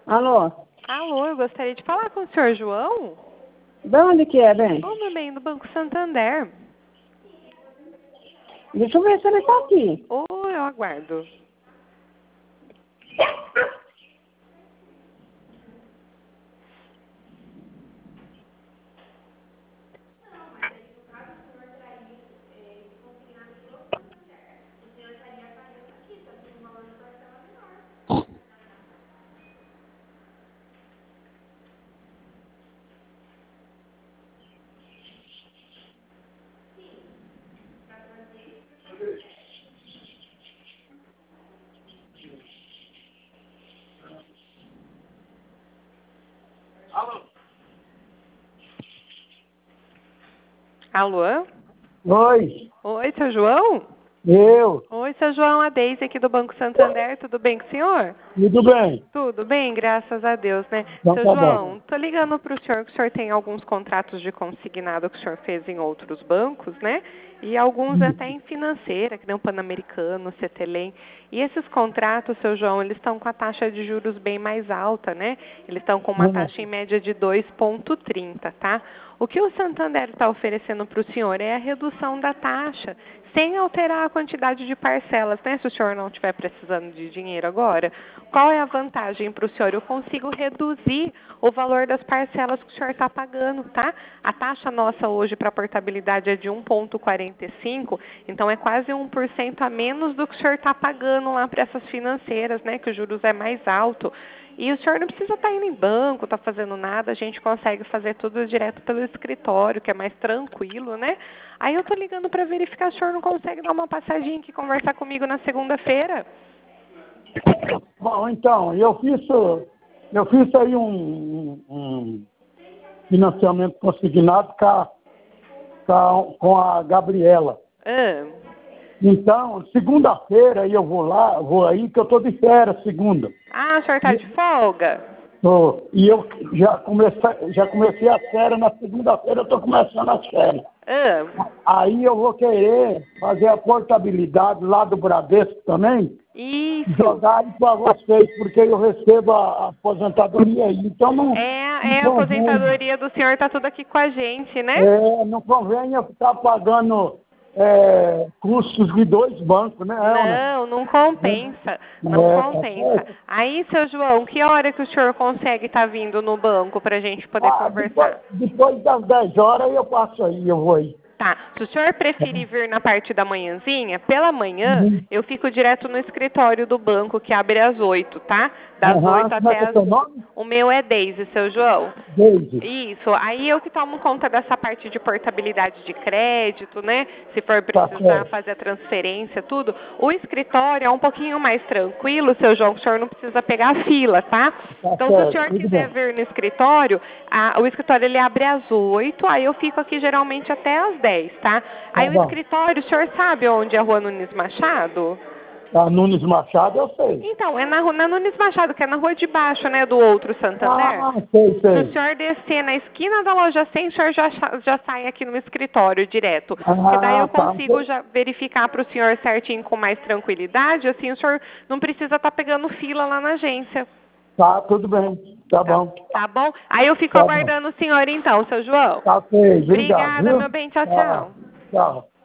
Alô? Alô, eu gostaria de falar com o senhor João? De onde que é, bem? Ô, meu bem, do Banco Santander. Deixa eu ver se ele tá aqui. Ô, eu aguardo. Alô? Oi, Oi, seu João? eu. Oi, seu João, a Deise aqui do Banco Santander. Tudo bem com o senhor? Tudo bem? Tudo bem, graças a Deus, né? Então Seu tá bom. João, tô ligando para o senhor que o senhor tem alguns contratos de consignado que o senhor fez em outros bancos, né? E alguns até em financeira, que nem o Pan-Americano, o CETELEM. E esses contratos, seu João, eles estão com a taxa de juros bem mais alta, né? Eles estão com uma taxa em média de 2,30, tá? O que o Santander está oferecendo para o senhor é a redução da taxa, sem alterar a quantidade de parcelas, né? Se o senhor não estiver precisando de dinheiro agora, qual é a vantagem para o senhor? Eu consigo reduzir o valor das parcelas que o senhor está pagando, tá? A taxa nossa hoje para portabilidade é de 1,45, então é quase 1% a menos do que o senhor está pagando lá para essas financeiras, né? Que os juros é mais alto. E o senhor não precisa estar indo em banco, estar fazendo nada, a gente consegue fazer tudo direto pelo escritório, que é mais tranquilo, né? Aí eu tô ligando para verificar se o senhor não consegue dar uma passadinha aqui, conversar comigo na segunda-feira. Bom, então, eu fiz aí um financiamento consignado com a Gabriela. Ah, Então, segunda-feira eu vou aí, que eu tô de férias segunda. o senhor tá de folga? E eu já comecei as férias na segunda-feira, eu tô começando as férias. Ah, Aí eu vou querer fazer a portabilidade lá do Bradesco também, isso. jogar aí para vocês, porque eu recebo a aposentadoria aí. Então não É a convém, aposentadoria do senhor, tá tudo aqui com a gente, né? não convém eu ficar pagando custos de dois bancos, né, Elna? Não compensa, não Tá compensa. certo? Aí, seu João, que hora que o senhor consegue estar vindo no banco para a gente poder conversar? Depois das 10 horas eu passo aí, eu vou aí. Tá, se o senhor preferir vir na parte da manhãzinha, pela manhã, eu fico direto no escritório do banco, que abre às 8, tá? Das 8 Como é até que é as... seu nome? O meu é Deise, seu João. Deise. Isso, aí eu que tomo conta dessa parte de portabilidade de crédito, né? Se for Tá precisar certo. fazer a transferência, tudo. O escritório é um pouquinho mais tranquilo, seu João, o senhor não precisa pegar a fila, tá? Tá Então, se o certo, senhor tudo quiser bem. vir no escritório, o escritório ele abre às 8, aí eu fico aqui geralmente até às 10, tá? Tá Aí o bom. escritório, o senhor sabe onde é a Rua Nunes Machado? A Nunes Machado eu sei. Então, é na Nunes Machado, que é na rua de baixo, né, do outro Santander. Sei, Se o sei. senhor descer na esquina da loja 100, o senhor já sai aqui no escritório direto. Que daí eu Tá. consigo já verificar para o senhor certinho com mais tranquilidade, assim o senhor não precisa estar pegando fila lá na agência. Tá, tudo bem. Tá Tá, bom. tá bom? Aí eu fico Tá bom. aguardando o senhor então, seu João. Tá, ok. Obrigado, Obrigada, viu? meu bem. Tchau, Tchau. tchau. Tchau.